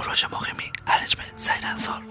کوروش مقیمی، ارنجمنت سعید انصار.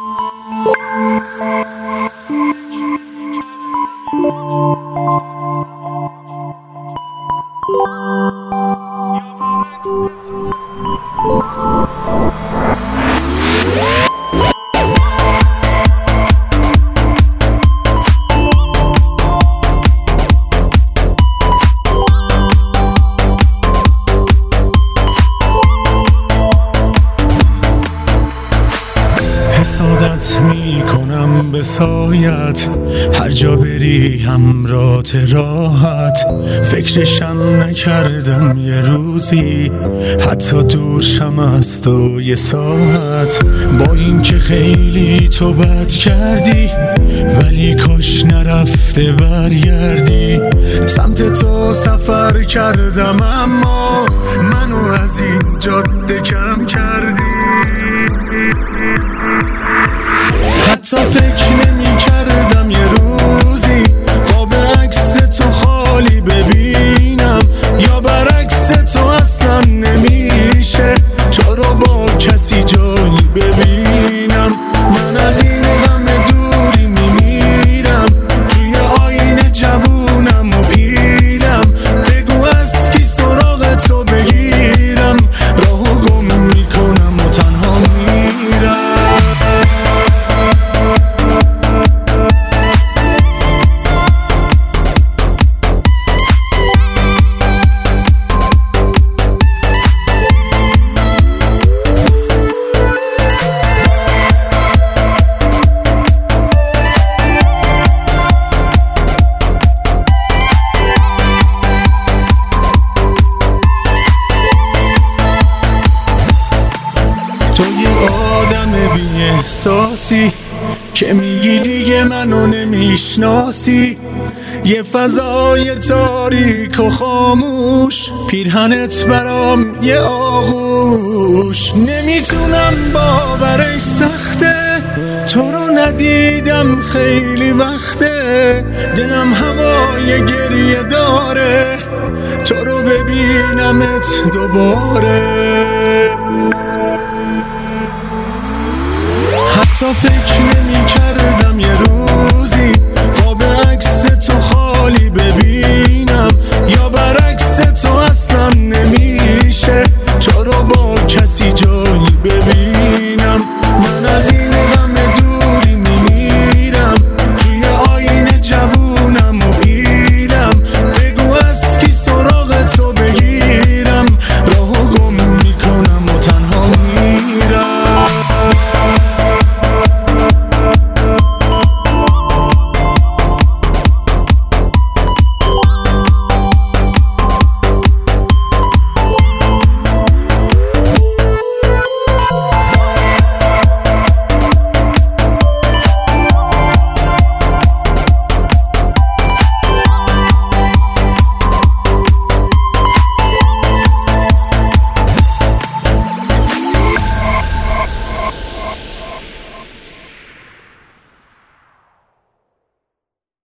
حسادت میکنم به سایت، هر جا بری همراهت راحت. فکرشم نکردم یه روزی حتی دور شم از تو یه ساعت. با اینکه خیلی تو بد کردی ولی کاش نرفته برگردی. سمت تو سفر کردم اما منو از این جاده کم کردی. حتی فکر نمی کردم یه روزی قاب عکس تو خالی ببینم، یا برعکس تو اصلا نمیشه تو رو با کسی جایی ببینم. من از این غم دوری میمیرم، توی آینه جوونم و پیرم. بگو از کی سراغ تو بگیرم، راهو گم میکنم و تنها میرم. تو یه آدم بی احساسی که میگی دیگه منو نمیشناسی. یه فضای تاریک و خاموش، پیرهنت برام یه آغوش. نمیتونم باورش سخته تو رو ندیدم خیلی وقته. دلم هوای گریه داره تو رو ببینمت دوباره. حتی فکر نمی کردم یه